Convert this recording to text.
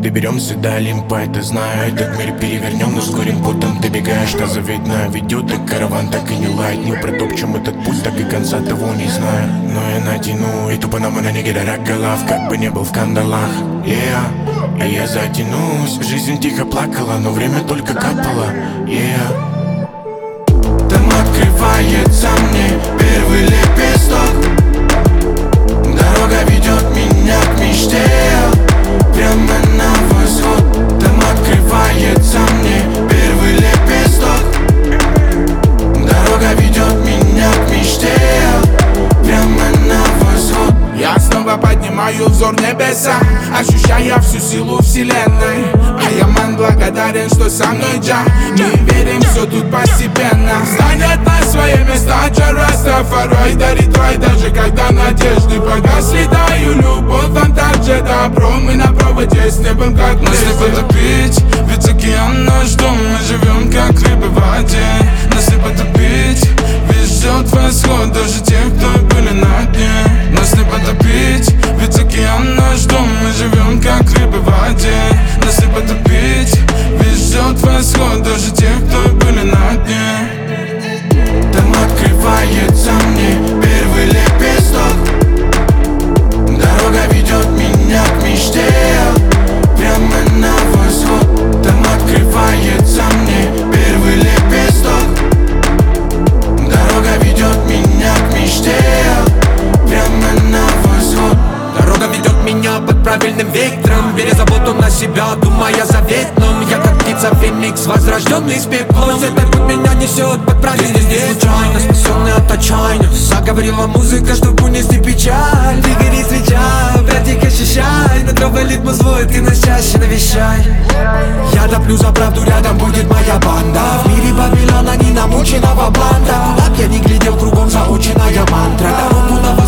Доберемся до Олимпа, это знаю. Этот мир перевернем, но скорым путем добегаешь до заветного. Ведет и караван так и не лает. Не протопчем этот путь, так и конца того не знаю. Но я натяну и тупо на ноги до рак голов, как бы не был в кандалах. И я затянусь. Жизнь тихо плакала, но время только капало. Там открывается мне первый лепесток. Дорога ведет меня к мечте, прямо на восход. Там открывается мне первый лепесток. Дорога ведет меня к мечте, прямо на восход. Я снова поднимаю взор небеса, ощущая всю силу вселенной. А я, ман, благодарен, что со мной Джа. Мы верим, все тут постепенно станет на свои места. Растафарай дарит рай, даже когда надежды погасли. Даю любовь, вам также добро. Мы на проводе с небом, как нас не потопить, ведь океан наш дом. Мы живем, как рыбы в воде. Нас не потопить, ведь ждет восход даже тех, кто были на дне. Нас не потопить, ведь океан наш дом. Мы живем, как рыбы в воде. Нас не потопить, ведь ждет восход даже тех, кто были на дне. Там открывается мне первый лепесток. Дорога ведет меня к мечте, прямо на восход. Там открывается мне первый лепесток. Дорога ведет меня к мечте, прямо на восход. Дорога ведет меня под правильным ветром, беря заботу на себя, думая о заветном. Я как птица феникс, возрожденный с пеплом. Этот путь меня несет под правильный не случайно, спасенный от отчаяния. Заговорила музыка, чтобы унести печаль. Ты гори свеча, братик, ощущай. Над новой ритм звук, ты нас чаще навещай. Я топлю за правду, рядом будет моя банда. В мире Вавилона не намученного бланда. Куда б я ни глядел, кругом заученная мантра. Дорогу на